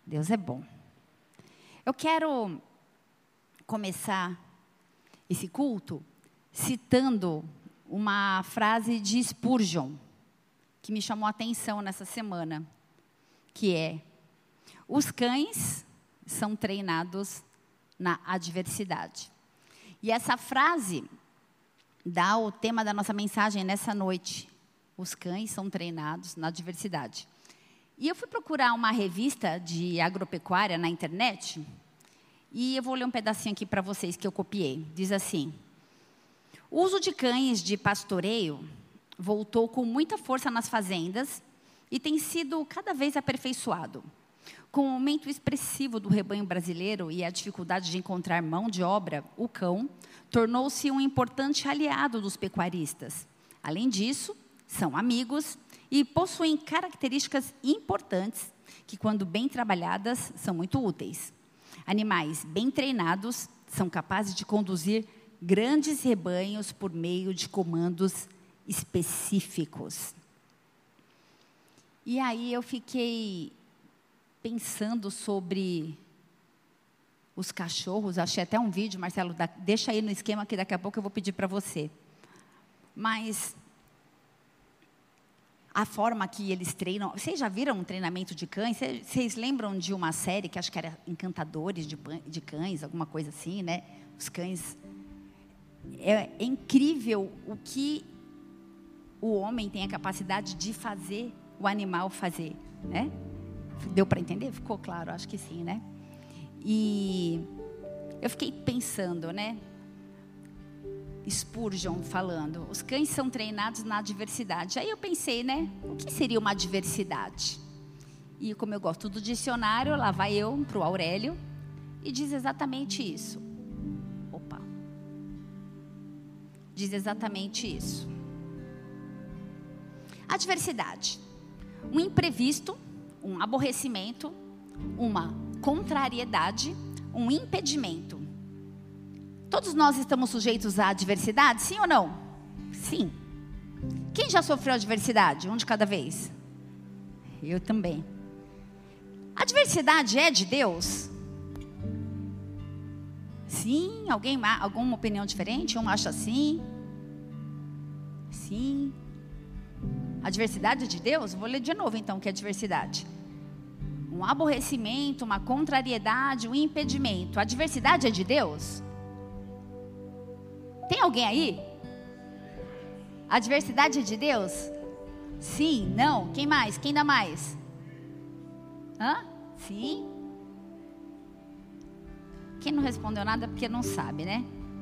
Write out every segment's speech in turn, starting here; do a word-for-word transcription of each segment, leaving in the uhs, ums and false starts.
Deus é bom. Eu quero começar esse culto citando uma frase de Spurgeon, que me chamou a atenção nessa semana, que é: os cães são treinados na adversidade. E essa frase dá o tema da nossa mensagem nessa noite. Os cães são treinados na adversidade. E eu fui procurar uma revista de agropecuária na internet, e eu vou ler um pedacinho aqui para vocês que eu copiei. Diz assim: o uso de cães de pastoreio voltou com muita força nas fazendas e tem sido cada vez aperfeiçoado. Com o aumento expressivo do rebanho brasileiro e a dificuldade de encontrar mão de obra, o cão tornou-se um importante aliado dos pecuaristas. Além disso, são amigos e possuem características importantes que, quando bem trabalhadas, são muito úteis. Animais bem treinados são capazes de conduzir grandes rebanhos por meio de comandos específicos. E aí eu fiquei pensando sobre os cachorros. Achei até um vídeo, Marcelo, da, deixa aí no esquema que daqui a pouco eu vou pedir para você. Mas a forma que eles treinam... Vocês já viram um treinamento de cães? Vocês lembram de uma série que acho que era Encantadores de, de Cães, alguma coisa assim, né? Os cães... É, é incrível o que o homem tem a capacidade de fazer o animal fazer, né? Deu para entender? Ficou claro? Acho que sim, né? E eu fiquei pensando, né? Spurgeon falando, os cães são treinados na adversidade. Aí eu pensei, né? O que seria uma adversidade? E como eu gosto do dicionário, lá vai eu para o Aurélio e diz exatamente isso. Opa! Diz exatamente isso. Adversidade. Um imprevisto, um aborrecimento, uma contrariedade, um impedimento. Todos nós estamos sujeitos à adversidade, sim ou não? Sim. Quem já sofreu adversidade? Um de cada vez. Eu também. A adversidade é de Deus? Sim. Alguém, alguma opinião diferente? Um acha sim? Sim. Adversidade é de Deus? Vou ler de novo então o que é adversidade. Um aborrecimento, uma contrariedade, um impedimento. A adversidade é de Deus? Tem alguém aí? A adversidade é de Deus? Sim, não, quem mais? Quem dá mais? Hã? Sim? Quem não respondeu nada porque não sabe, né?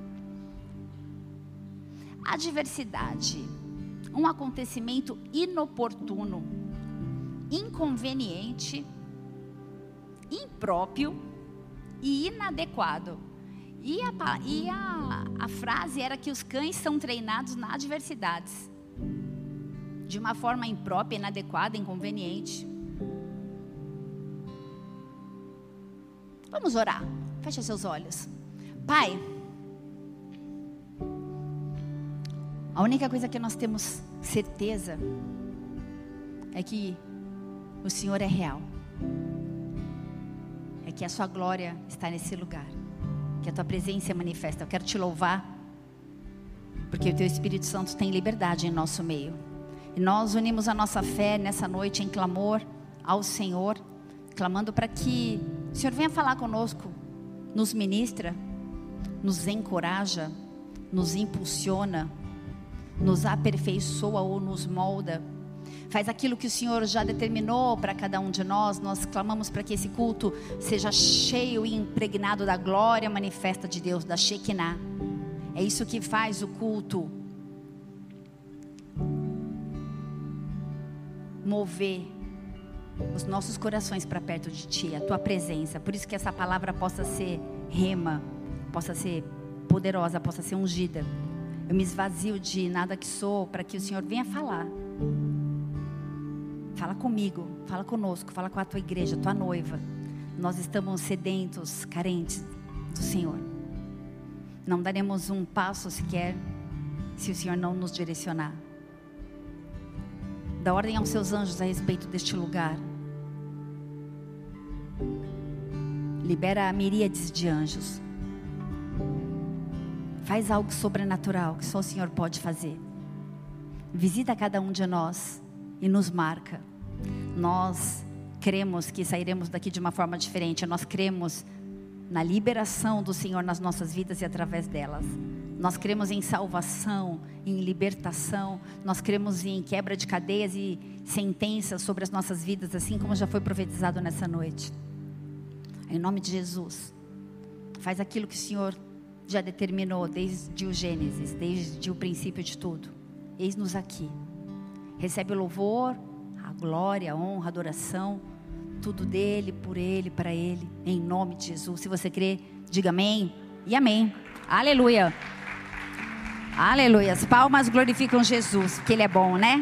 Adversidade, um acontecimento inoportuno, inconveniente, impróprio e inadequado. E, a, e a, a frase era que os cães são treinados na adversidades, de uma forma imprópria, inadequada, inconveniente. Vamos orar. Feche seus olhos. Pai, a única coisa que nós temos certeza é que o Senhor é real. É que a sua glória está nesse lugar. Que a tua presença é manifesta. Eu quero te louvar, porque o teu Espírito Santo tem liberdade em nosso meio. E nós unimos a nossa fé nessa noite em clamor ao Senhor, clamando para que o Senhor venha falar conosco, nos ministra, nos encoraja, nos impulsiona, nos aperfeiçoa ou nos molda. Faz aquilo que o Senhor já determinou para cada um de nós. Nós clamamos para que esse culto seja cheio e impregnado da glória manifesta de Deus, da Shekinah. É isso que faz o culto mover os nossos corações para perto de Ti, a Tua presença. Por isso que essa palavra possa ser rema, possa ser poderosa, possa ser ungida. Eu me esvazio de nada que sou, para que o Senhor venha falar. Fala comigo, fala conosco, fala com a tua igreja, tua noiva. Nós estamos sedentos, carentes do Senhor. Não daremos um passo sequer se o Senhor não nos direcionar. Dá ordem aos seus anjos a respeito deste lugar. Libera miríades de anjos. Faz algo sobrenatural que só o Senhor pode fazer. Visita cada um de nós e nos marca. Nós cremos que sairemos daqui de uma forma diferente. Nós cremos na liberação do Senhor nas nossas vidas e através delas. Nós cremos em salvação, em libertação. Nós cremos em quebra de cadeias e sentenças sobre as nossas vidas, assim como já foi profetizado nessa noite. Em nome de Jesus, faz aquilo que o Senhor já determinou desde o Gênesis, desde o princípio de tudo. Eis-nos aqui. Recebe o louvor, a glória, a honra, a adoração, tudo dele, por ele, para ele, em nome de Jesus. Se você crê, diga amém e amém. Aleluia. Aleluia. As palmas glorificam Jesus, porque ele é bom, né?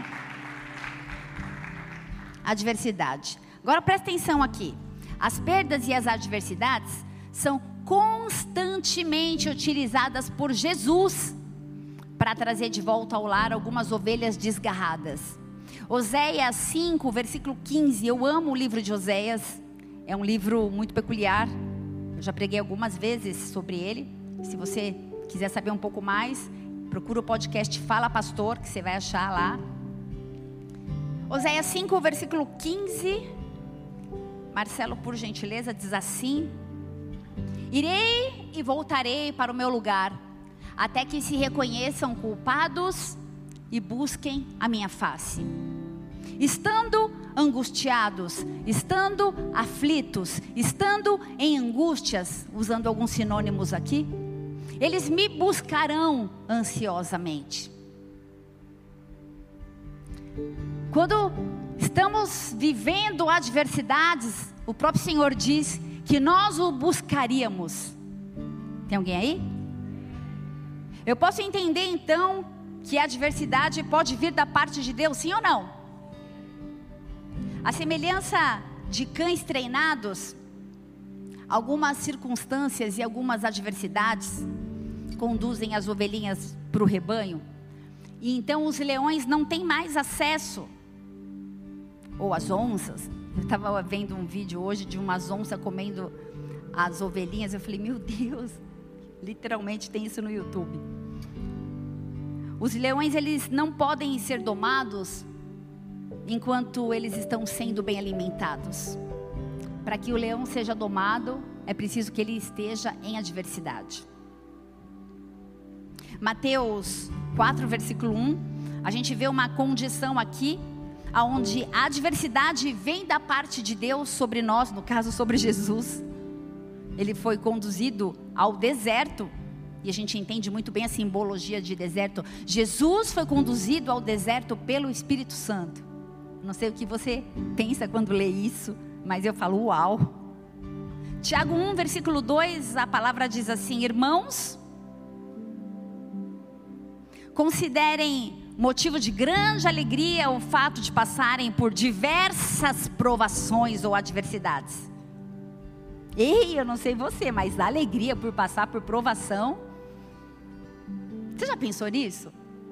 Adversidade. Agora presta atenção aqui. As perdas e as adversidades são constantemente utilizadas por Jesus para trazer de volta ao lar algumas ovelhas desgarradas. Oséias cinco, versículo quinze. Eu amo o livro de Oséias. É um livro muito peculiar. Eu já preguei algumas vezes sobre ele. Se você quiser saber um pouco mais, procura o podcast Fala Pastor, que você vai achar lá. Oséias cinco, versículo quinze. Marcelo, por gentileza, diz assim: irei e voltarei para o meu lugar, até que se reconheçam culpados e busquem a minha face. Estando angustiados, estando aflitos, estando em angústias, usando alguns sinônimos aqui, eles me buscarão ansiosamente. Quando estamos vivendo adversidades, o próprio Senhor diz que nós o buscaríamos. Tem alguém aí? Eu posso entender então que a adversidade pode vir da parte de Deus, sim ou não? A semelhança de cães treinados, algumas circunstâncias e algumas adversidades conduzem as ovelhinhas para o rebanho, e então os leões não têm mais acesso, ou as onças. Eu estava vendo um vídeo hoje de umas onças comendo as ovelhinhas. Eu falei, meu Deus, literalmente tem isso no YouTube. Os leões, eles não podem ser domados enquanto eles estão sendo bem alimentados. Para que o leão seja domado, é preciso que ele esteja em adversidade. Mateus quatro, versículo um, a gente vê uma condição aqui, onde a adversidade vem da parte de Deus sobre nós, no caso sobre Jesus. Ele foi conduzido ao deserto, e a gente entende muito bem a simbologia de deserto. Jesus foi conduzido ao deserto pelo Espírito Santo. Não sei o que você pensa quando lê isso, mas eu falo uau. Tiago um, versículo dois, a palavra diz assim: irmãos, considerem motivo de grande alegria o fato de passarem por diversas provações ou adversidades. Ei, eu não sei você, mas a alegria por passar por provação. Você já pensou nisso?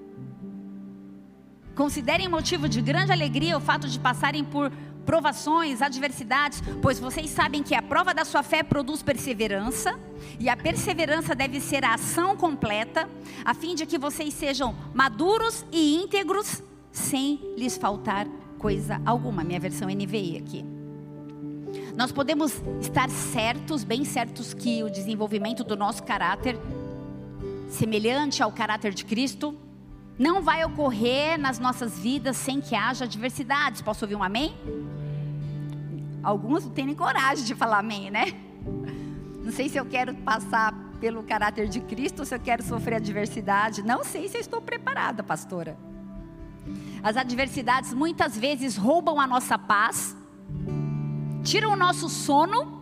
Considerem motivo de grande alegria o fato de passarem por provações, adversidades, pois vocês sabem que a prova da sua fé produz perseverança, e a perseverança deve ser a ação completa, a fim de que vocês sejam maduros e íntegros, sem lhes faltar coisa alguma. Minha versão N V I aqui. Nós podemos estar certos, bem certos, que o desenvolvimento do nosso caráter, semelhante ao caráter de Cristo, não vai ocorrer nas nossas vidas sem que haja adversidades. Posso ouvir um amém? Alguns não têm nem coragem de falar amém, né? Não sei se eu quero passar pelo caráter de Cristo ou se eu quero sofrer adversidade. Não sei se eu estou preparada, pastora. As adversidades muitas vezes roubam a nossa paz, tiram o nosso sono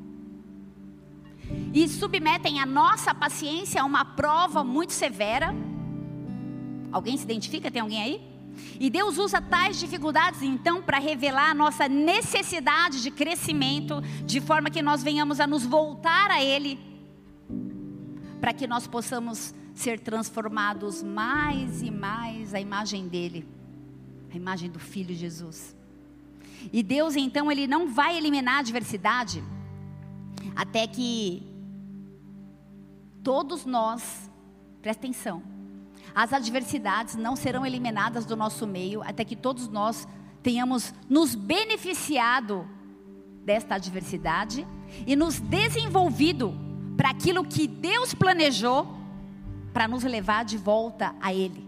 e submetem a nossa paciência a uma prova muito severa. Alguém se identifica? Tem alguém aí? E Deus usa tais dificuldades então para revelar a nossa necessidade de crescimento, de forma que nós venhamos a nos voltar a Ele, para que nós possamos ser transformados mais e mais à imagem dEle, a imagem do Filho Jesus. E Deus então, Ele não vai eliminar a adversidade até que todos nós, presta atenção, as adversidades não serão eliminadas do nosso meio até que todos nós tenhamos nos beneficiado desta adversidade e nos desenvolvido para aquilo que Deus planejou para nos levar de volta a Ele,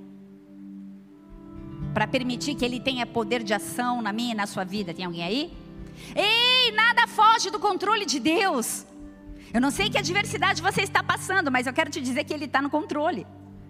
para permitir que Ele tenha poder de ação na minha e na sua vida. Tem alguém aí? Ei, nada foge do controle de Deus. Eu não sei que adversidade você está passando, mas eu quero te dizer que Ele está no controle.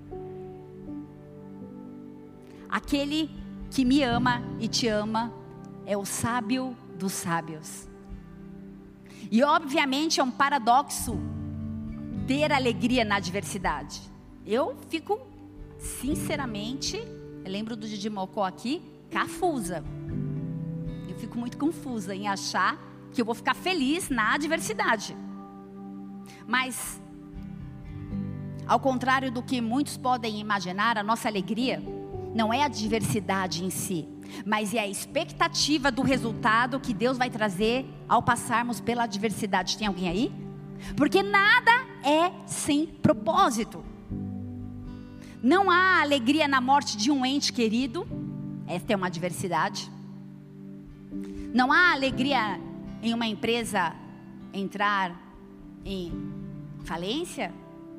Aquele que me ama e te ama é o sábio dos sábios. E obviamente é um paradoxo ter alegria na adversidade. Eu fico, sinceramente, eu lembro do Didi Mocó aqui, confusa. Eu fico muito confusa em achar que eu vou ficar feliz na adversidade. Mas, ao contrário do que muitos podem imaginar, a nossa alegria não é a adversidade em si, mas é a expectativa do resultado que Deus vai trazer ao passarmos pela adversidade. Tem alguém aí? Porque nada é sem propósito. Não há alegria na morte de um ente querido. Esta é uma adversidade. Não há alegria em uma empresa entrar em falência,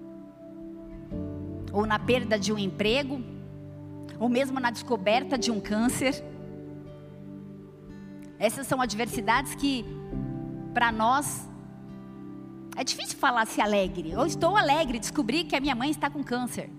ou na perda de um emprego, ou mesmo na descoberta de um câncer. Essas são adversidades que, para nós, é difícil falar-se alegre. Eu estou alegre, descobri que a minha mãe está com câncer.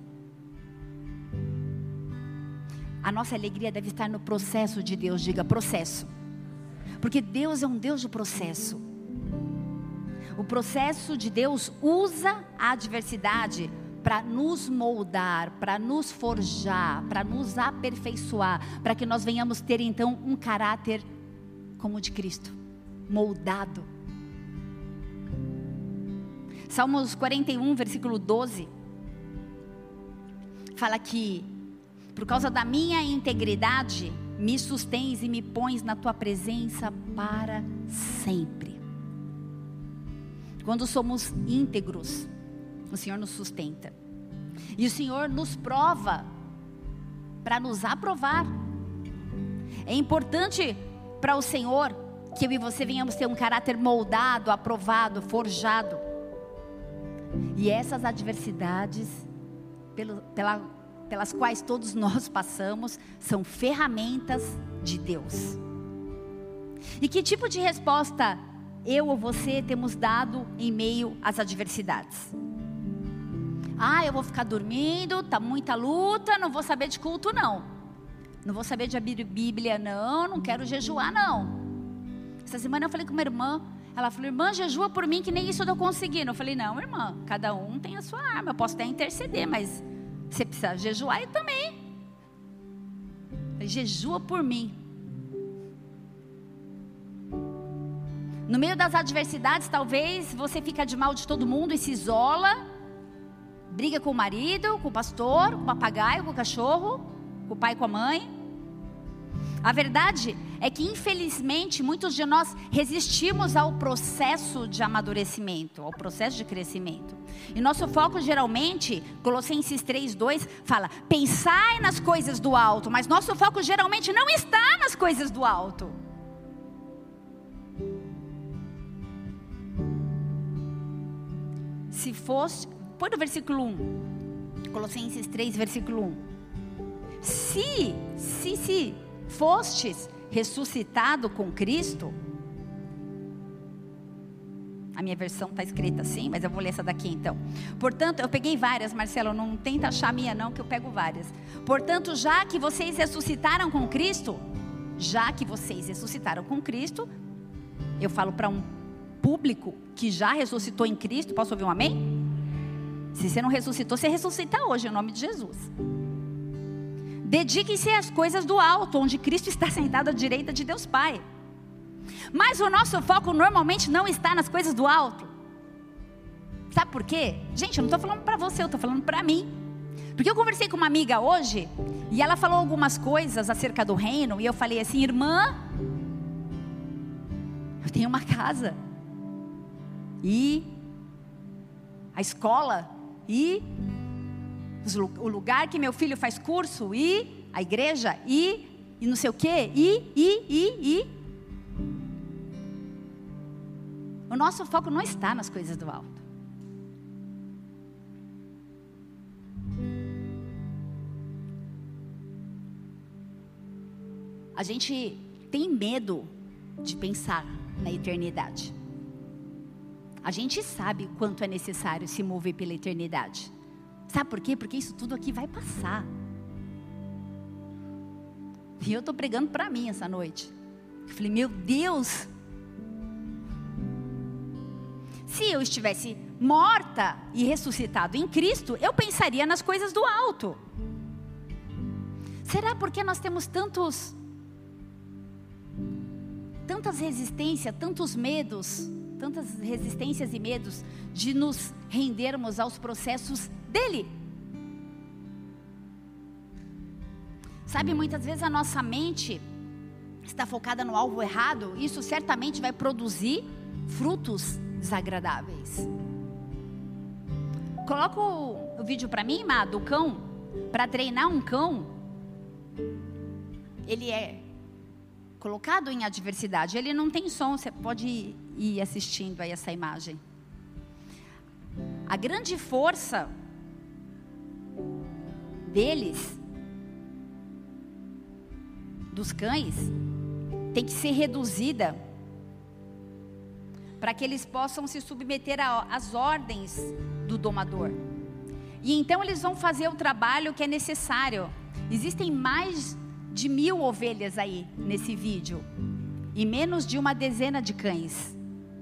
A nossa alegria deve estar no processo de Deus. Diga processo. Porque Deus é um Deus de processo. O processo de Deus usa a adversidade para nos moldar, para nos forjar, para nos aperfeiçoar, para que nós venhamos ter então um caráter como o de Cristo, moldado. Salmos quarenta e um, versículo doze, fala que por causa da minha integridade, me sustens e me pões na tua presença para sempre. Quando somos íntegros, o Senhor nos sustenta. E o Senhor nos prova para nos aprovar. É importante para o Senhor que eu e você venhamos ter um caráter moldado, aprovado, forjado. E essas adversidades pelo, pela, pelas quais todos nós passamos são ferramentas de Deus. E que tipo de resposta eu ou você temos dado em meio às adversidades? Ah, eu vou ficar dormindo, tá muita luta, não vou saber de culto não. Não vou saber de abrir Bíblia não, não quero jejuar não. Essa semana eu falei com uma irmã, ela falou, irmã, jejua por mim que nem isso eu tô conseguindo. Eu falei, não irmã, cada um tem a sua arma, eu posso até interceder, mas você precisa jejuar eu também. Jejua por mim. No meio das adversidades, talvez você fica de mal de todo mundo e se isola, briga com o marido, com o pastor, com o papagaio, com o cachorro, com o pai e com a mãe. A verdade é que, infelizmente, muitos de nós resistimos ao processo de amadurecimento, ao processo de crescimento. E nosso foco, geralmente, Colossenses três, dois, fala, pensai nas coisas do alto, mas nosso foco geralmente não está nas coisas do alto. Se fosse, põe no versículo um, Colossenses três, versículo um. Se, se, se fostes ressuscitado com Cristo, a minha versão está escrita assim, mas eu vou ler essa daqui então. Portanto, eu peguei várias, Marcelo, não tenta achar a minha não, que eu pego várias. Portanto, já que vocês ressuscitaram com Cristo, já que vocês ressuscitaram com Cristo, eu falo para um público que já ressuscitou em Cristo, posso ouvir um amém? Se você não ressuscitou, você ressuscita hoje, em nome de Jesus. Dediquem-se às coisas do alto, onde Cristo está sentado à direita de Deus Pai. Mas o nosso foco normalmente não está nas coisas do alto. Sabe por quê? Gente, eu não estou falando para você, eu estou falando para mim. Porque eu conversei com uma amiga hoje, e ela falou algumas coisas acerca do reino, e eu falei assim, irmã, eu tenho uma casa, e a escola, e o lugar que meu filho faz curso, e a igreja, e, e não sei o quê, e, e, e, e. O nosso foco não está nas coisas do alto. A gente tem medo de pensar na eternidade. A gente sabe quanto é necessário se mover pela eternidade. Sabe por quê? Porque isso tudo aqui vai passar. E eu estou pregando para mim essa noite. Eu falei, meu Deus, se eu estivesse morta e ressuscitado em Cristo, eu pensaria nas coisas do alto. Será porque nós temos tantos, tantas resistências, tantos medos, tantas resistências e medos de nos rendermos aos processos dele? Sabe, muitas vezes a nossa mente está focada no alvo errado. Isso certamente vai produzir frutos desagradáveis. Coloca o, o vídeo para mim, Má, do cão. Para treinar um cão, ele é colocado em adversidade. Ele não tem som, você pode ir, ir assistindo aí essa imagem. A grande força deles, dos cães, tem que ser reduzida para que eles possam se submeter às ordens do domador. E então eles vão fazer o trabalho que é necessário. Existem mais de mil ovelhas aí nesse vídeo e menos de uma dezena de cães.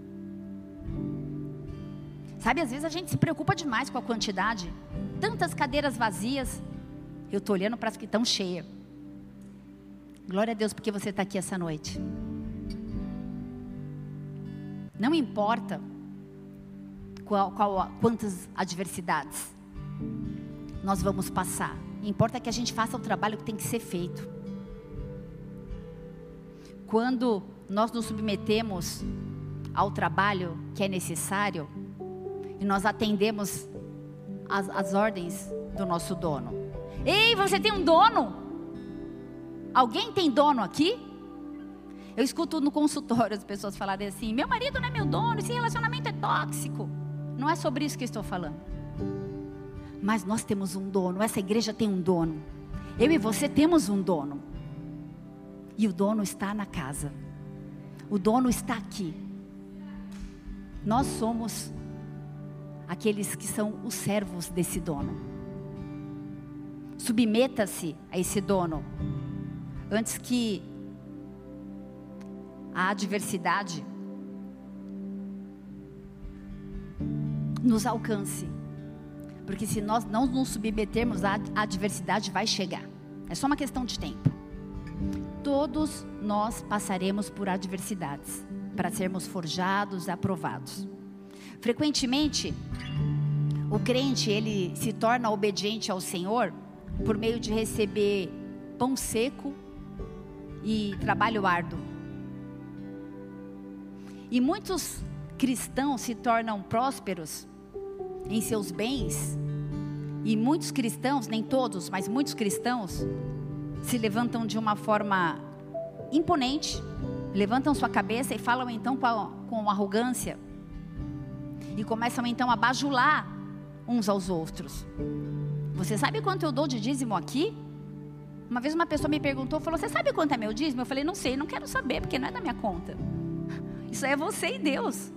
Sabe, às vezes a gente se preocupa demais com a quantidade. Tantas cadeiras vazias. Eu estou olhando para as que estão cheias. Glória a Deus porque você está aqui essa noite. Não importa qual, qual, quantas adversidades nós vamos passar. Importa que a gente faça o trabalho que tem que ser feito. Quando nós nos submetemos ao trabalho que é necessário e nós atendemos as, as ordens do nosso dono. Ei, você tem um dono? Alguém tem dono aqui? Eu escuto no consultório as pessoas falarem assim, meu marido não é meu dono, esse relacionamento é tóxico. Não é sobre isso que eu estou falando. Mas nós temos um dono, essa igreja tem um dono. Eu e você temos um dono. E o dono está na casa. O dono está aqui. Nós somos aqueles que são os servos desse dono. Submeta-se a esse dono antes que a adversidade nos alcance. Porque se nós não nos submetermos, a adversidade vai chegar. É só uma questão de tempo. Todos nós passaremos por adversidades para sermos forjados, aprovados. Frequentemente, o crente ele se torna obediente ao Senhor por meio de receber pão seco e trabalho árduo. E muitos cristãos se tornam prósperos em seus bens. E muitos cristãos, nem todos, mas muitos cristãos se levantam de uma forma imponente, levantam sua cabeça e falam então com, a, com arrogância. E começam então a bajular uns aos outros. Você sabe quanto eu dou de dízimo aqui? Uma vez uma pessoa me perguntou, falou, você sabe quanto é meu dízimo? Eu falei, não sei, não quero saber, porque não é da minha conta. Isso é você e Deus.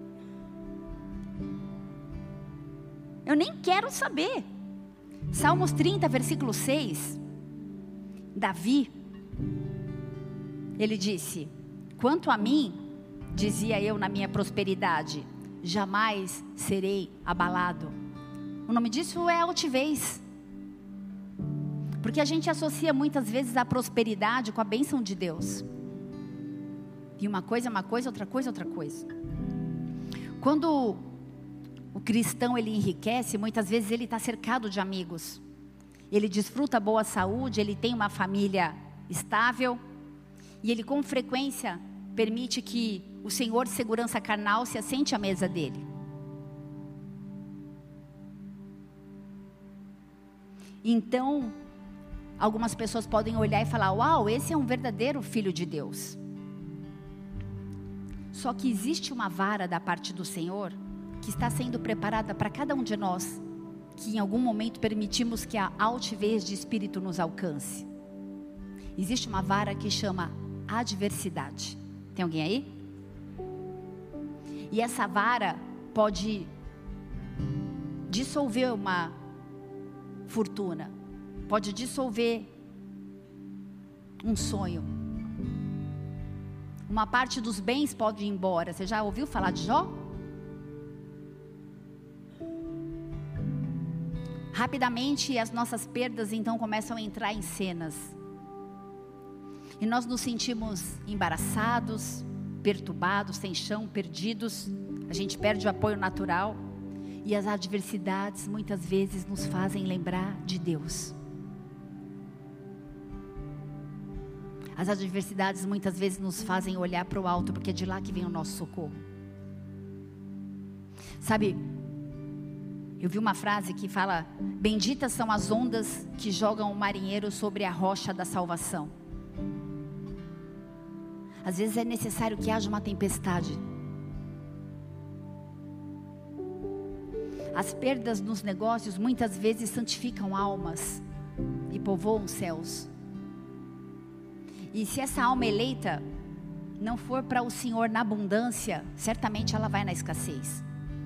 Eu nem quero saber. Salmos trinta, versículo seis. Davi, ele disse, quanto a mim, dizia eu na minha prosperidade, jamais serei abalado. O nome disso é altivez. Porque a gente associa muitas vezes a prosperidade com a bênção de Deus. E uma coisa é uma coisa, outra coisa é outra coisa. Quando o cristão ele enriquece, muitas vezes ele está cercado de amigos. Ele desfruta boa saúde, ele tem uma família estável. E ele com frequência permite que o Senhor de segurança carnal se assente à mesa dele. Então, algumas pessoas podem olhar e falar: uau, esse é um verdadeiro filho de Deus. Só que existe uma vara da parte do Senhor que está sendo preparada para cada um de nós, que em algum momento permitimos que a altivez de espírito nos alcance. Existe uma vara que chama adversidade. Tem alguém aí? E essa vara pode dissolver uma fortuna, pode dissolver um sonho. Uma parte dos bens pode ir embora. Você já ouviu falar de Jó? Rapidamente as nossas perdas então começam a entrar em cenas. E nós nos sentimos embaraçados, perturbados, sem chão, perdidos. A gente perde o apoio natural. E as adversidades muitas vezes nos fazem lembrar de Deus. As adversidades muitas vezes nos fazem olhar para o alto, porque é de lá que vem o nosso socorro. Sabe, eu vi uma frase que fala: benditas são as ondas que jogam o marinheiro sobre a rocha da salvação. Às vezes é necessário que haja uma tempestade. As perdas nos negócios muitas vezes santificam almas e povoam céus. E se essa alma eleita não for para o Senhor na abundância, certamente ela vai na escassez.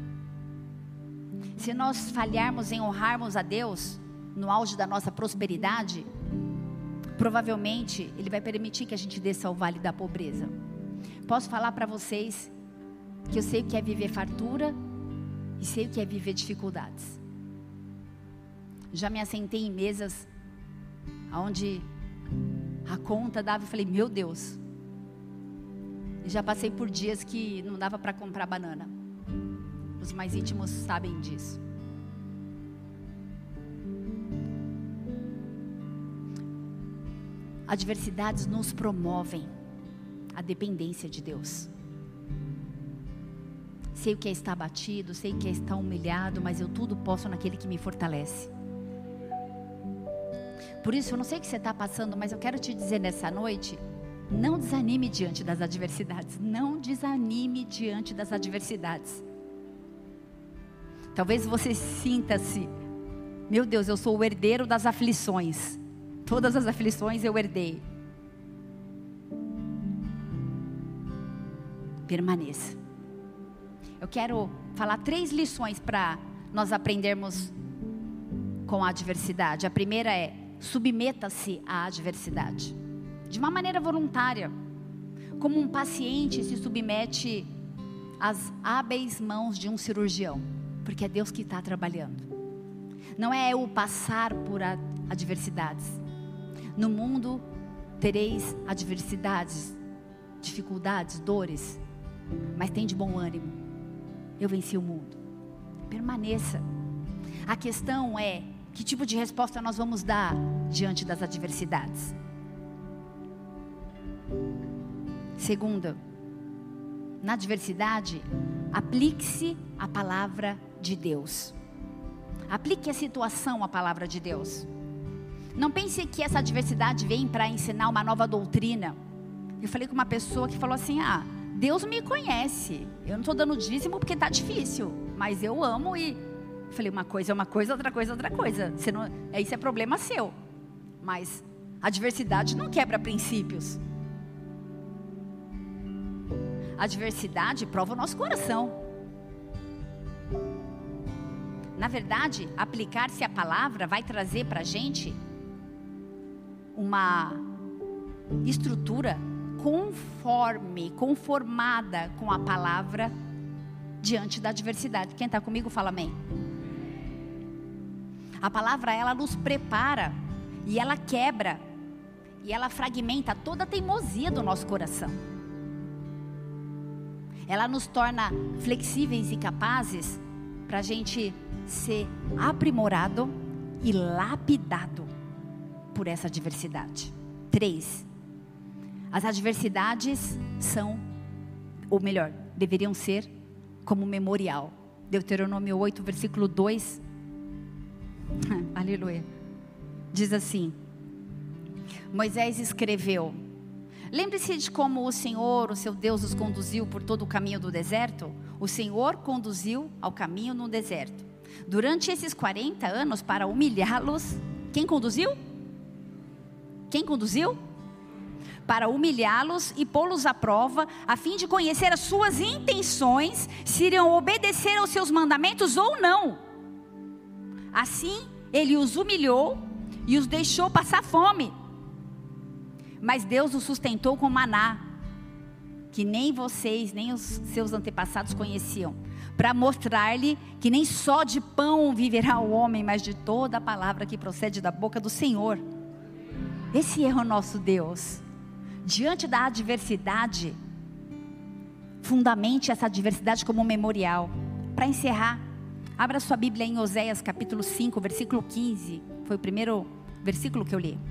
Se nós falharmos em honrarmos a Deus no auge da nossa prosperidade, provavelmente Ele vai permitir que a gente desça ao vale da pobreza. Posso falar para vocês que eu sei o que é viver fartura e sei o que é viver dificuldades. Já me assentei em mesas onde a conta dava e falei: meu Deus. E já passei por dias que não dava para comprar banana. Os mais íntimos sabem disso. Adversidades nos promovem a dependência de Deus. Sei o que é estar abatido, sei o que é estar humilhado, mas eu tudo posso naquele que me fortalece. Por isso, eu não sei o que você está passando, mas eu quero te dizer nessa noite: não desanime diante das adversidades. Não desanime diante das adversidades. Talvez você sinta-se: meu Deus, eu sou o herdeiro das aflições. Todas as aflições eu herdei. Permaneça. Eu quero falar três lições para nós aprendermos com a adversidade. A primeira é: submeta-se à adversidade, de uma maneira voluntária, como um paciente se submete às hábeis mãos de um cirurgião, porque é Deus que está trabalhando. Não é eu passar por adversidades. No mundo tereis adversidades, dificuldades, dores, mas tem de bom ânimo. Eu venci o mundo. Permaneça. A questão é: que tipo de resposta nós vamos dar diante das adversidades? Segunda, na adversidade, aplique-se a palavra de Deus. Aplique a situação à palavra de Deus. Não pense que essa adversidade vem para ensinar uma nova doutrina. Eu falei com uma pessoa que falou assim: ah, Deus me conhece. Eu não estou dando dízimo porque está difícil, mas eu amo e... Eu falei: uma coisa é uma coisa, outra coisa é outra coisa. Você não... Isso é problema seu. Mas a adversidade não quebra princípios. A adversidade prova o nosso coração. Na verdade, aplicar-se a palavra vai trazer para a gente uma estrutura conforme, conformada com a palavra diante da adversidade. Quem está comigo fala amém. A palavra, ela nos prepara e ela quebra e ela fragmenta toda a teimosia do nosso coração. Ela nos torna flexíveis e capazes para a gente ser aprimorado e lapidado por essa adversidade. Três, as adversidades são ou melhor, deveriam ser como memorial. Deuteronômio oito, versículo dois. Aleluia. Diz assim: Moisés escreveu: lembre-se de como o Senhor, o seu Deus, os conduziu por todo o caminho do deserto. O Senhor conduziu ao caminho no deserto durante esses quarenta anos para humilhá-los. Quem conduziu? Quem conduziu? Para humilhá-los e pô-los à prova, a fim de conhecer as suas intenções, se iriam obedecer aos seus mandamentos ou não. Assim, ele os humilhou e os deixou passar fome. Mas Deus os sustentou com maná, que nem vocês, nem os seus antepassados conheciam, para mostrar-lhe que nem só de pão viverá o homem, mas de toda a palavra que procede da boca do Senhor. Esse é o nosso Deus. Diante da adversidade, fundamente essa adversidade como um memorial. Para encerrar, abra sua Bíblia em Oséias capítulo cinco, versículo quinze. Foi o primeiro versículo que eu li.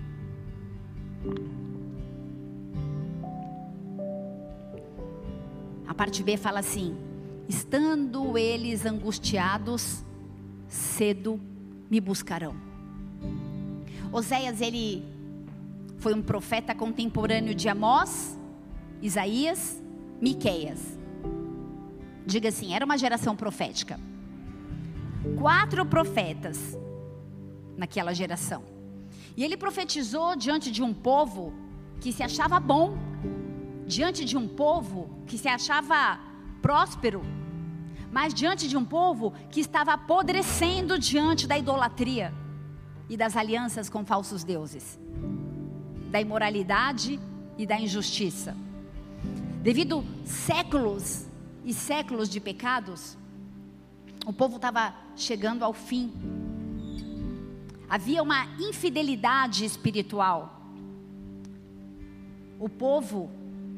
A parte B fala assim: estando eles angustiados, cedo me buscarão. Oséias, ele foi um profeta contemporâneo de Amós, Isaías, Miqueias. Diga assim, era uma geração profética. Quatro profetas naquela geração. E ele profetizou diante de um povo que se achava bom, diante de um povo que se achava próspero, mas diante de um povo que estava apodrecendo diante da idolatria e das alianças com falsos deuses, da imoralidade e da injustiça. Devido séculos e séculos de pecados, o povo estava chegando ao fim. Havia uma infidelidade espiritual. O povo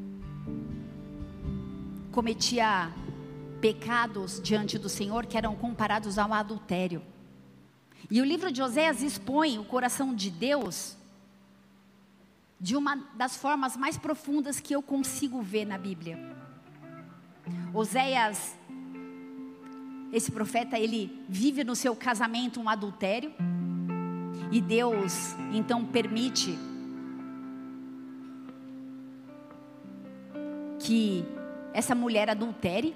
cometia pecados diante do Senhor que eram comparados ao adultério. E o livro de Oséias expõe o coração de Deus de uma das formas mais profundas que eu consigo ver na Bíblia. Oséias, esse profeta, ele vive no seu casamento um adultério. E Deus então permite que essa mulher adultere.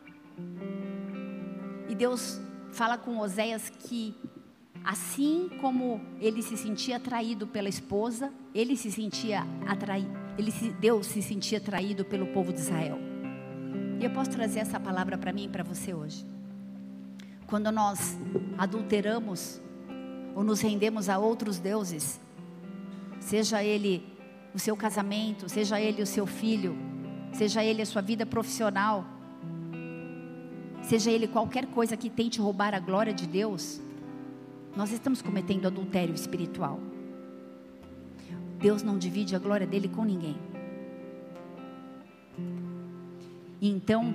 E Deus fala com Oséias que assim como ele se sentia atraído pela esposa, ele se sentia atraído, ele se, Deus se sentia atraído pelo povo de Israel. E eu posso trazer essa palavra para mim e para você hoje. Quando nós adulteramos ou nos rendemos a outros deuses, seja ele o seu casamento, seja ele o seu filho, seja ele a sua vida profissional, seja ele qualquer coisa que tente roubar a glória de Deus, nós estamos cometendo adultério espiritual. Deus não divide a glória dele com ninguém. Então,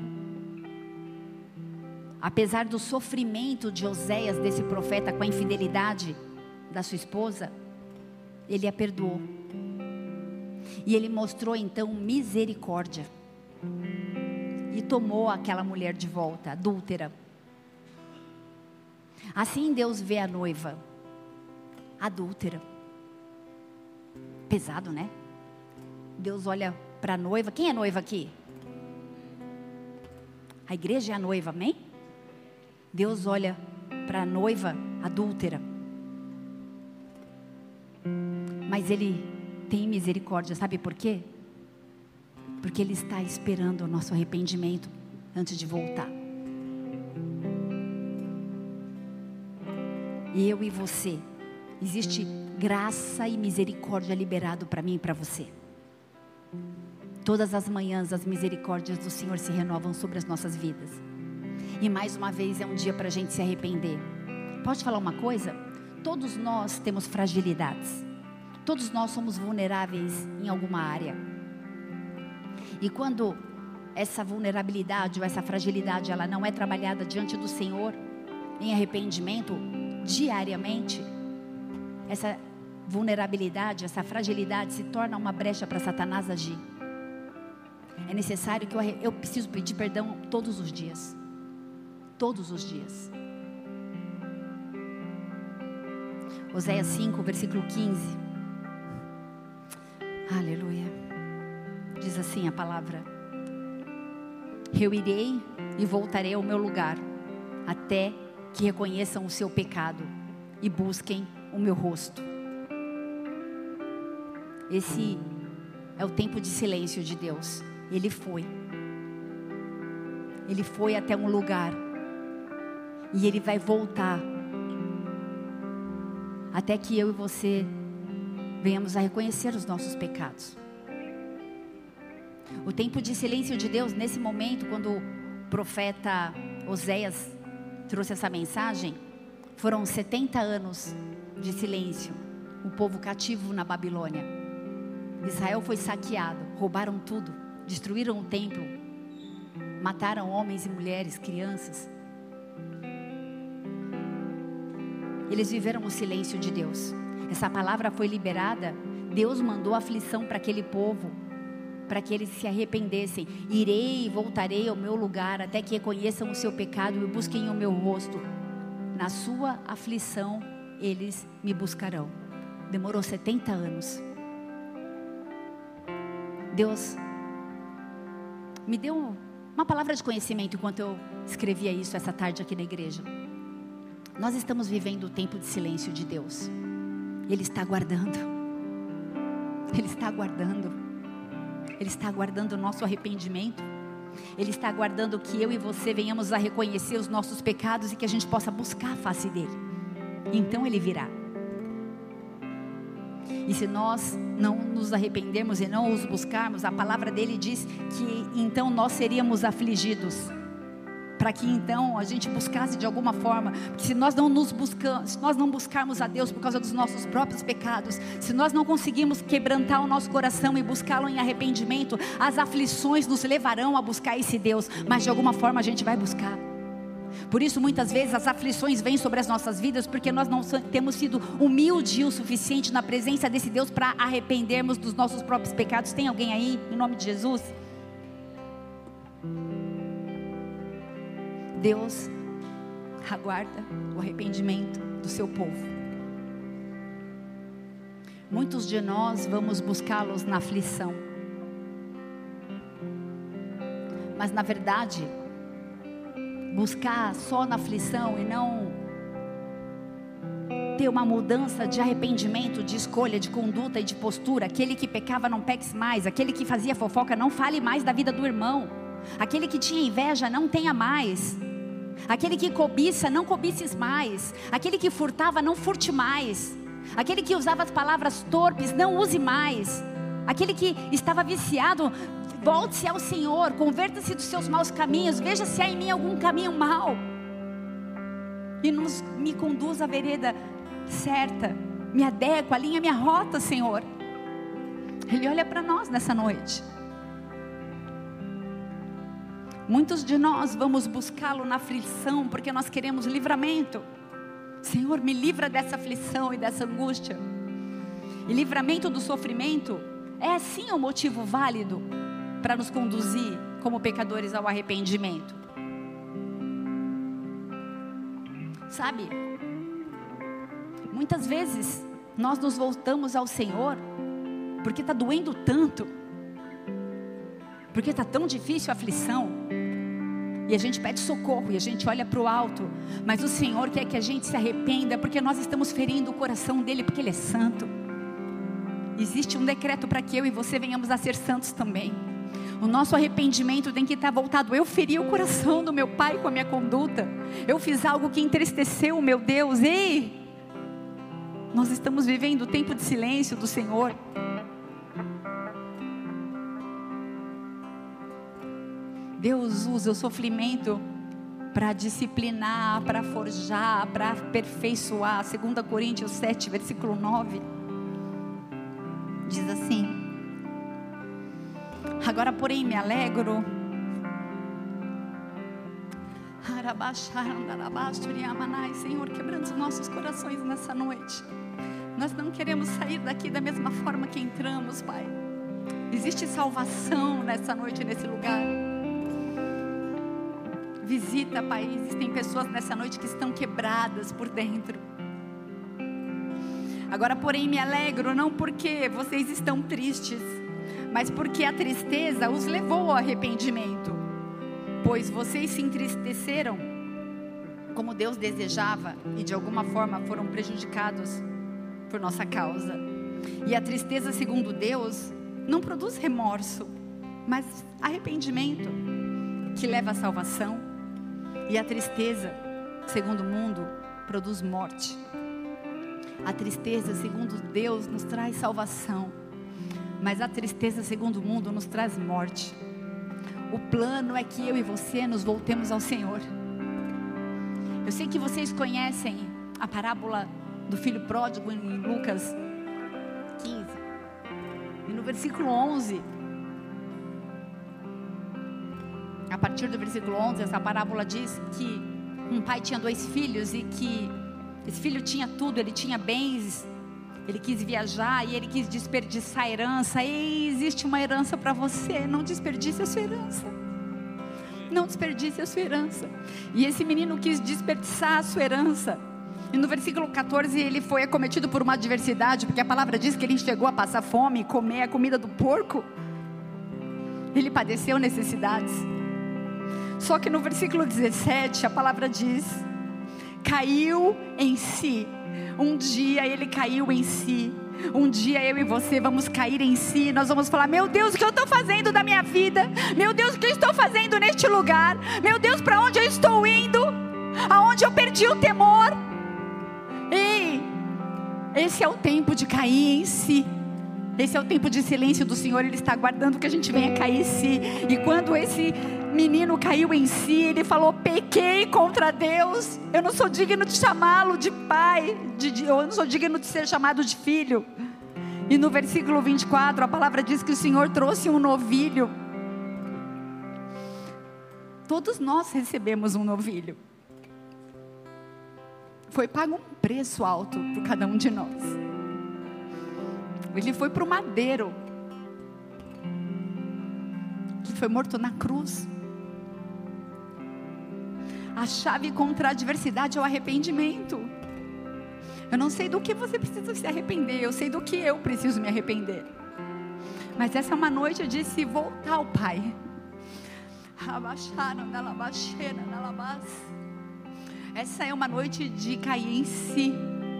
apesar do sofrimento de Oséias, desse profeta, com a infidelidade da sua esposa, ele a perdoou. E ele mostrou então misericórdia. E tomou aquela mulher de volta, adúltera. Assim Deus vê a noiva adúltera. Pesado, né? Deus olha para a noiva. Quem é noiva aqui? A igreja é a noiva, amém? Deus olha para a noiva adúltera. Mas Ele tem misericórdia, sabe por quê? Porque Ele está esperando o nosso arrependimento antes de voltar. E eu e você, existe graça e misericórdia liberado para mim e para você. Todas as manhãs as misericórdias do Senhor se renovam sobre as nossas vidas. E mais uma vez é um dia para a gente se arrepender. Posso te falar uma coisa? Todos nós temos fragilidades. Todos nós somos vulneráveis em alguma área. E quando essa vulnerabilidade ou essa fragilidade ela não é trabalhada diante do Senhor em arrependimento diariamente, essa vulnerabilidade, essa fragilidade se torna uma brecha para Satanás agir. É necessário que eu, eu preciso pedir perdão todos os dias. Todos os dias. Oséias cinco, versículo quinze. Aleluia. Diz assim a palavra: eu irei e voltarei ao meu lugar, até que reconheçam o seu pecado e busquem o meu rosto. Esse é o tempo de silêncio de Deus. Ele foi. Ele foi até um lugar. E Ele vai voltar. Até que eu e você venhamos a reconhecer os nossos pecados. O tempo de silêncio de Deus, nesse momento, quando o profeta Oséias trouxe essa mensagem, foram setenta anos de silêncio. O povo cativo na Babilônia. Israel foi saqueado, roubaram tudo, destruíram o templo, mataram homens e mulheres, crianças. Eles viveram o silêncio de Deus. Essa palavra foi liberada. Deus mandou aflição para aquele povo, para que eles se arrependessem. Irei e voltarei ao meu lugar, até que reconheçam o seu pecado e busquem o meu rosto. Na sua aflição eles me buscarão. Demorou setenta anos. Deus me deu uma palavra de conhecimento enquanto eu escrevia isso essa tarde aqui na igreja. Nós estamos vivendo o tempo de silêncio de Deus. Ele está aguardando. Ele está aguardando. Ele está aguardando o nosso arrependimento. Ele está aguardando que eu e você venhamos a reconhecer os nossos pecados e que a gente possa buscar a face dele. Então ele virá. E se nós não nos arrependermos e não os buscarmos, a palavra dele diz que então nós seríamos afligidos. Para que então a gente buscasse de alguma forma. Porque se nós não nos buscamos, se nós não buscarmos a Deus por causa dos nossos próprios pecados, se nós não conseguimos quebrantar o nosso coração e buscá-lo em arrependimento, as aflições nos levarão a buscar esse Deus. Mas de alguma forma a gente vai buscar. Por isso muitas vezes as aflições vêm sobre as nossas vidas, porque nós não temos sido humildes o suficiente na presença desse Deus para arrependermos dos nossos próprios pecados. Tem alguém aí, em nome de Jesus? Deus aguarda o arrependimento do seu povo. Muitos de nós vamos buscá-los na aflição. Mas na verdade, buscar só na aflição e não ter uma mudança de arrependimento, de escolha, de conduta e de postura. Aquele que pecava não peque mais. Aquele que fazia fofoca não fale mais da vida do irmão. Aquele que tinha inveja não tenha mais. Aquele que cobiça, não cobices mais. Aquele que furtava, não furte mais. Aquele que usava as palavras torpes, não use mais. Aquele que estava viciado, volte-se ao Senhor, converta-se dos seus maus caminhos, veja se há em mim algum caminho mau e nos, me conduz à vereda certa. Me adequa, alinha minha rota, Senhor. Ele olha para nós nessa noite. Muitos de nós vamos buscá-lo na aflição, porque nós queremos livramento. Senhor, me livra dessa aflição e dessa angústia. E livramento do sofrimento é sim um motivo válido para nos conduzir como pecadores ao arrependimento. Sabe, muitas vezes nós nos voltamos ao Senhor porque está doendo tanto, porque está tão difícil a aflição, e a gente pede socorro, e a gente olha para o alto, mas o Senhor quer que a gente se arrependa, porque nós estamos ferindo o coração dEle, porque Ele é santo. Existe um decreto para que eu e você venhamos a ser santos também. O nosso arrependimento tem que estar voltado. Eu feri o coração do meu pai com a minha conduta, eu fiz algo que entristeceu o meu Deus. Ei, nós estamos vivendo o tempo de silêncio do Senhor. Deus usa o sofrimento para disciplinar, para forjar, para aperfeiçoar. Segunda Coríntios sete, versículo nove, diz assim: agora porém me alegro. Senhor, quebrando os nossos corações nessa noite. Nós não queremos sair daqui da mesma forma que entramos, Pai. Existe salvação nessa noite, nesse lugar. Visita, Pai. Existem pessoas nessa noite que estão quebradas por dentro. Agora, porém, me alegro, não porque vocês estão tristes, mas porque a tristeza os levou ao arrependimento. Pois vocês se entristeceram como Deus desejava e de alguma forma foram prejudicados por nossa causa. E a tristeza, segundo Deus, não produz remorso, mas arrependimento, que leva à salvação. E a tristeza, segundo o mundo, produz morte. A tristeza, segundo Deus, nos traz salvação, mas a tristeza, segundo o mundo, nos traz morte. O plano é que eu e você nos voltemos ao Senhor. Eu sei que vocês conhecem a parábola do filho pródigo em Lucas quinze. E no versículo onze, a partir do versículo onze, essa parábola diz que um pai tinha dois filhos e que esse filho tinha tudo, ele tinha bens, ele quis viajar e ele quis desperdiçar a herança. E existe uma herança para você, não desperdice a sua herança. Não desperdice a sua herança. E esse menino quis desperdiçar a sua herança. E no versículo quatorze ele foi acometido por uma adversidade, porque a palavra diz que ele chegou a passar fome, comer a comida do porco. Ele padeceu necessidades. Só que no versículo dezessete a palavra diz: caiu em si. Um dia ele caiu em si. Um dia eu e você vamos cair em si. Nós vamos falar: meu Deus, o que eu estou fazendo da minha vida? Meu Deus, o que eu estou fazendo neste lugar? Meu Deus, para onde eu estou indo? Aonde eu perdi o temor? Ei, esse é o tempo de cair em si. Esse é o tempo de silêncio do Senhor. Ele está aguardando que a gente venha cair em si. E quando esse menino caiu em si, ele falou: pequei contra Deus. Eu não sou digno de chamá-lo de pai, de, de, eu não sou digno de ser chamado de filho. E no versículo vinte e quatro a palavra diz que o Senhor trouxe um novilho. Todos nós recebemos um novilho. Foi pago um preço alto por cada um de nós. Ele foi para o madeiro, que foi morto na cruz. A chave contra a adversidade é o arrependimento. Eu não sei do que você precisa se arrepender, eu sei do que eu preciso me arrepender. Mas essa é uma noite de se voltar ao Pai. Essa é uma noite de cair em si.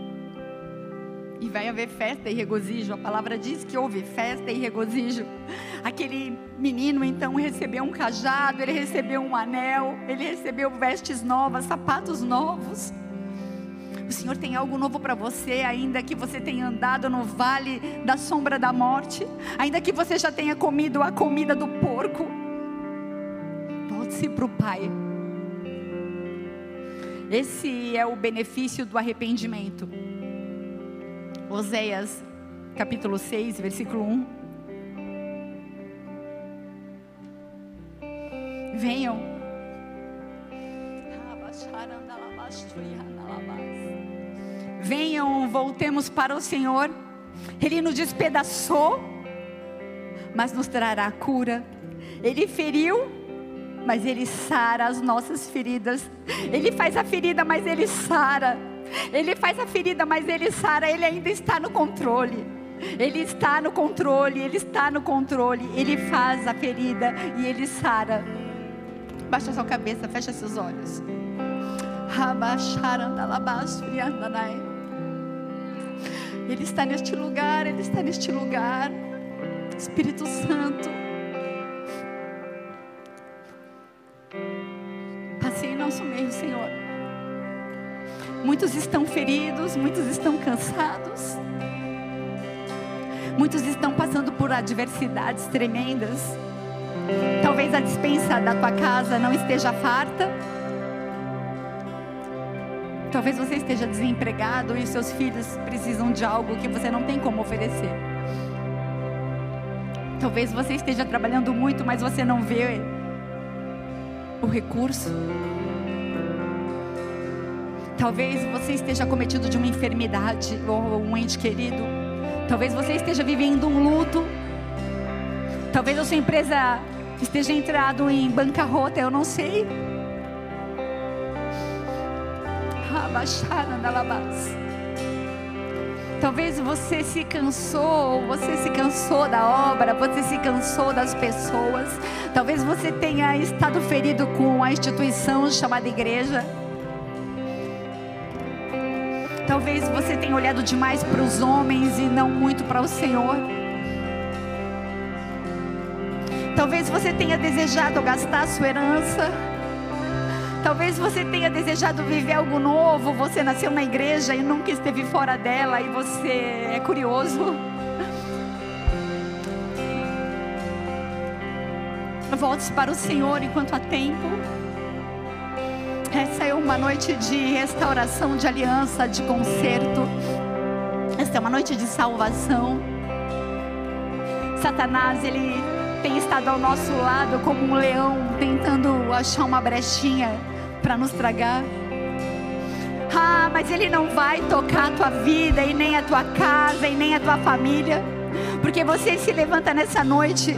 E vai haver festa e regozijo. A palavra diz que houve festa e regozijo. Aquele menino então recebeu um cajado, ele recebeu um anel, ele recebeu vestes novas, sapatos novos. O Senhor tem algo novo para você, ainda que você tenha andado no vale da sombra da morte, ainda que você já tenha comido a comida do porco. Volte-se para o Pai. Esse é o benefício do arrependimento. Oséias capítulo seis, versículo um. Venham. Venham, voltemos para o Senhor. Ele nos despedaçou, mas nos trará cura. Ele feriu, mas Ele sara as nossas feridas. Ele faz a ferida, mas Ele sara. Ele faz a ferida, mas Ele sara. Ele ainda está no controle. Ele está no controle. Ele está no controle. Ele faz a ferida e Ele sara. Baixa sua cabeça, fecha seus olhos. Ele está neste lugar. Ele está neste lugar. Espírito Santo, passe em nosso meio, Senhor. Muitos estão feridos, muitos estão cansados, muitos estão passando por adversidades tremendas. Talvez a despensa da tua casa não esteja farta. Talvez você esteja desempregado e seus filhos precisam de algo que você não tem como oferecer. Talvez você esteja trabalhando muito, mas você não vê o recurso. Talvez você esteja acometido de uma enfermidade ou um ente querido. Talvez você esteja vivendo um luto. Talvez a sua empresa esteja entrado em bancarrota, eu não sei. Talvez você se cansou, você se cansou da obra, você se cansou das pessoas. Talvez você tenha estado ferido com a instituição chamada igreja. Talvez você tenha olhado demais para os homens e não muito para o Senhor. Talvez você tenha desejado gastar a sua herança. Talvez você tenha desejado viver algo novo. Você nasceu na igreja e nunca esteve fora dela e você é curioso. Volte para o Senhor enquanto há tempo. Essa é uma noite de restauração, de aliança, de conserto. Essa é uma noite de salvação. Satanás, ele tem estado ao nosso lado como um leão, tentando achar uma brechinha para nos tragar. Ah, mas ele não vai tocar a tua vida, e nem a tua casa, e nem a tua família, porque você se levanta nessa noite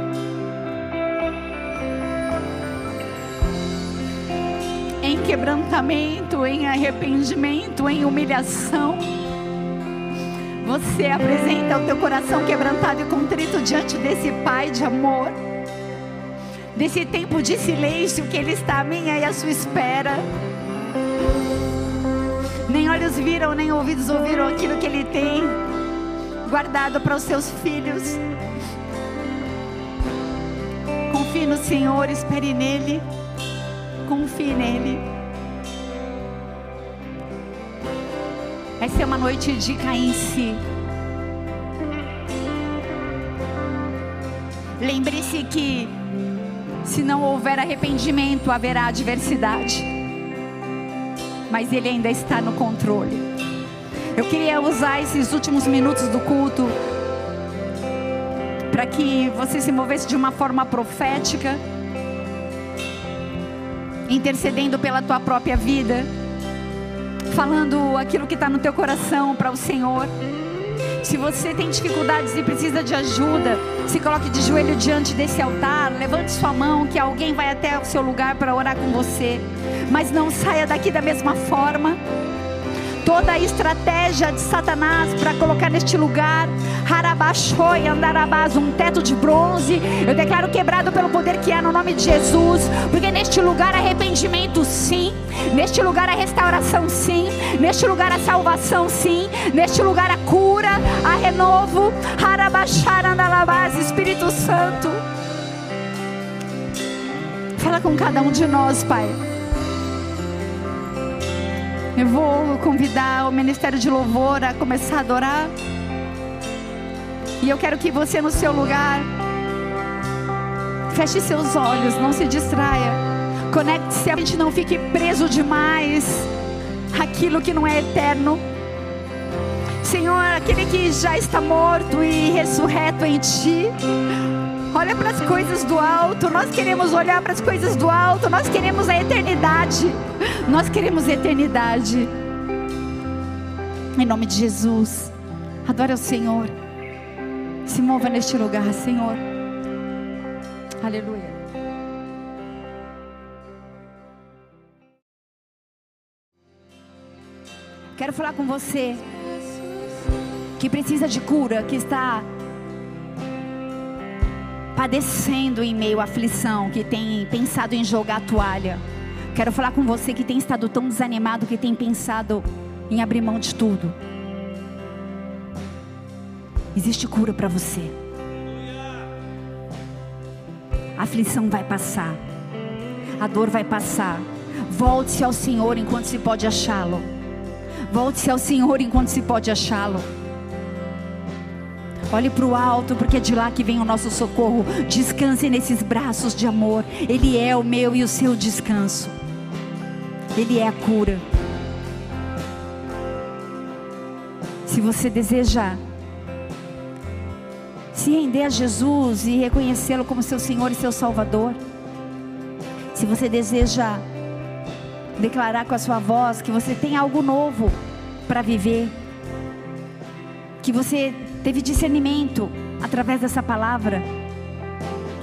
em quebrantamento, em arrependimento, em humilhação. Você apresenta o teu coração quebrantado e contrito diante desse Pai de amor, desse tempo de silêncio que Ele está à minha e à sua espera. Nem olhos viram, nem ouvidos ouviram aquilo que Ele tem guardado para os seus filhos. Confie no Senhor, espere nele, confie nele. Essa é uma noite de cair em si. Lembre-se que se não houver arrependimento, haverá adversidade, mas Ele ainda está no controle. Eu queria usar esses últimos minutos do culto para que você se movesse de uma forma profética, intercedendo pela tua própria vida, falando aquilo que está no teu coração para o Senhor. Se você tem dificuldades e precisa de ajuda, se coloque de joelho diante desse altar, levante sua mão que alguém vai até o seu lugar para orar com você, mas não saia daqui da mesma forma. Toda a estratégia de Satanás para colocar neste lugar Harabashoi, Andarabás, um teto de bronze, eu declaro quebrado pelo poder que há no nome de Jesus, porque neste lugar há arrependimento sim, neste lugar há restauração sim, neste lugar há salvação sim, neste lugar há cura, há renovo. Harabashar, Andarabás, Espírito Santo, fala com cada um de nós, Pai. Eu vou convidar o Ministério de Louvor a começar a adorar. E eu quero que você no seu lugar feche seus olhos, não se distraia. Conecte-se, a gente não fique preso demais àquilo que não é eterno. Senhor, aquele que já está morto e ressurreto em Ti, olha para as coisas do alto. Nós queremos olhar para as coisas do alto. Nós queremos a eternidade. Nós queremos a eternidade. Em nome de Jesus, adore ao Senhor. Se mova neste lugar, Senhor. Aleluia. Quero falar com você que precisa de cura, que está padecendo em meio à aflição, que tem pensado em jogar a toalha. Quero falar com você que tem estado tão desanimado, que tem pensado em abrir mão de tudo. Existe cura para você. A aflição vai passar, a dor vai passar. Volte-se ao Senhor enquanto se pode achá-lo. Volte-se ao Senhor enquanto se pode achá-lo. Olhe para o alto, porque é de lá que vem o nosso socorro. Descanse nesses braços de amor. Ele é o meu e o seu descanso. Ele é a cura. Se você desejar se render a Jesus e reconhecê-lo como seu Senhor e seu Salvador, se você deseja declarar com a sua voz que você tem algo novo para viver, que você teve discernimento através dessa palavra,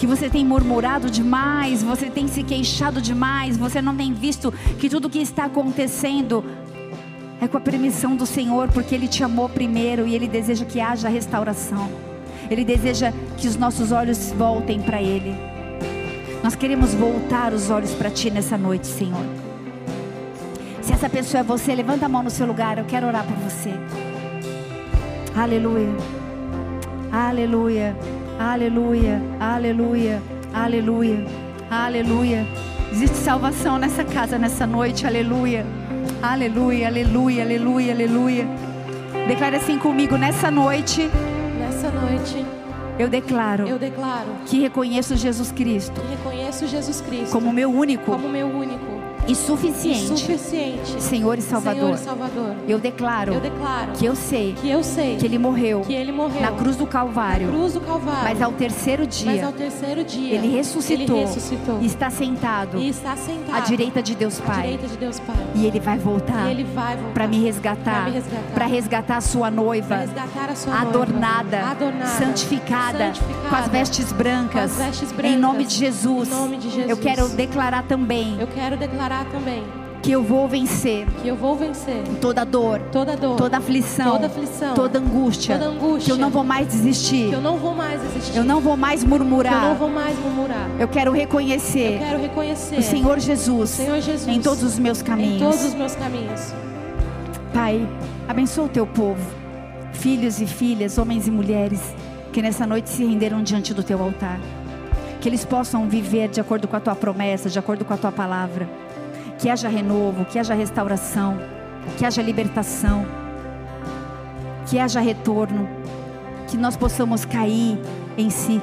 que você tem murmurado demais, você tem se queixado demais, você não tem visto que tudo que está acontecendo é com a permissão do Senhor, porque Ele te amou primeiro e Ele deseja que haja restauração. Ele deseja que os nossos olhos voltem para Ele. Nós queremos voltar os olhos para Ti nessa noite, Senhor. Se essa pessoa é você, levanta a mão no seu lugar, eu quero orar por você. Aleluia, aleluia, aleluia, aleluia, aleluia, aleluia. Existe salvação nessa casa, nessa noite, aleluia. Aleluia, aleluia, aleluia, aleluia. Declare assim comigo: nessa noite, nessa noite, eu declaro, eu declaro que reconheço Jesus Cristo, que reconheço Jesus Cristo como meu único, como meu único e suficiente, e suficiente Senhor e Salvador. Senhor e Salvador. Eu declaro, eu declaro que eu sei, que eu sei que Ele morreu, que Ele morreu na cruz do Calvário, na cruz do Calvário, mas ao terceiro dia, mas ao terceiro dia Ele ressuscitou, Ele ressuscitou e está sentado, e está sentado à direita de Deus à Pai. direita de Deus Pai. E Ele vai voltar, E Ele vai voltar para me resgatar, para me resgatar, para resgatar a sua noiva, para resgatar a sua adornada, noiva, adornada, santificada, santificada, com as vestes brancas, com as vestes brancas, em nome de Jesus. em nome de Jesus. Eu quero declarar também, Eu quero declarar também que eu vou vencer que eu vou vencer toda dor, toda dor, toda aflição, toda aflição, toda angústia, toda angústia, que eu não vou mais desistir, que eu não vou mais existir, eu não vou mais que eu murmurar, não vou mais murmurar. eu quero reconhecer Eu quero reconhecer o Senhor Jesus, o Senhor Jesus em todos os meus caminhos. em todos os meus caminhos. Pai, abençoa o teu povo, filhos e filhas, homens e mulheres, que nessa noite se renderam diante do teu altar, que eles possam viver de acordo com a tua promessa, de acordo com a tua palavra, que haja renovo, que haja restauração, que haja libertação, que haja retorno, que nós possamos cair em si,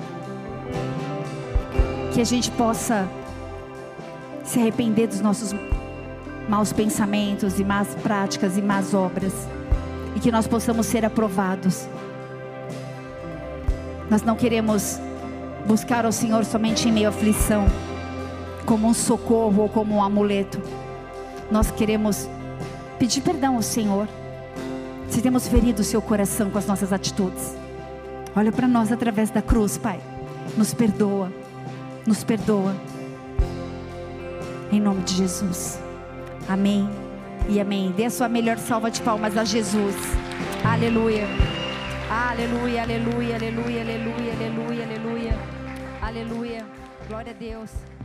que a gente possa se arrepender dos nossos maus pensamentos e más práticas e más obras, e que nós possamos ser aprovados. Nós não queremos buscar ao Senhor somente em meio à aflição, como um socorro ou como um amuleto. Nós queremos pedir perdão ao Senhor se temos ferido o seu coração com as nossas atitudes. Olha para nós através da cruz, Pai. Nos perdoa, nos perdoa, em nome de Jesus. Amém e amém. Dê a sua melhor salva de palmas a Jesus. Aleluia, aleluia, aleluia, aleluia, aleluia, aleluia, aleluia, aleluia. Glória a Deus.